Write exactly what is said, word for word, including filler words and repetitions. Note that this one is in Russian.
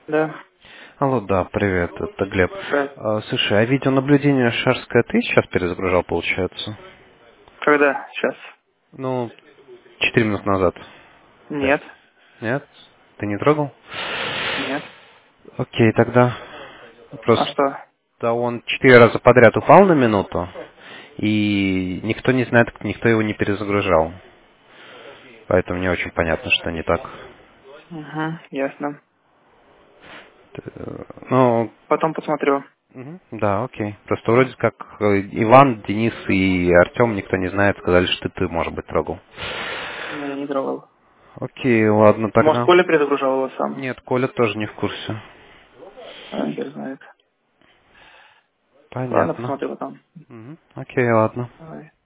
Да. Алло, да, привет, это Глеб. Да. А, слушай, а видеонаблюдение шарское ты сейчас перезагружал, получается? Когда? Сейчас. Ну, четыре минут назад. Пять. Нет. Нет? Ты не трогал? Нет. Окей, тогда А просто что? он четыре раза подряд упал на минуту, и никто не знает, никто его не перезагружал. Поэтому не очень понятно, что не так. Угу. Ясно. Э, Ну, Потом посмотрю. мгм, да, окей. Просто вроде как э, Иван, Денис и Артем, никто не знает, сказали, что ты, может быть, трогал. Не, я не трогал. Окей, ладно Может, тогда. Коля перезагружал его сам? Нет, Коля тоже не в курсе. А, хер знает. Ладно, Понятно. посмотрю потом. Мгм. Окей, ладно. Давай.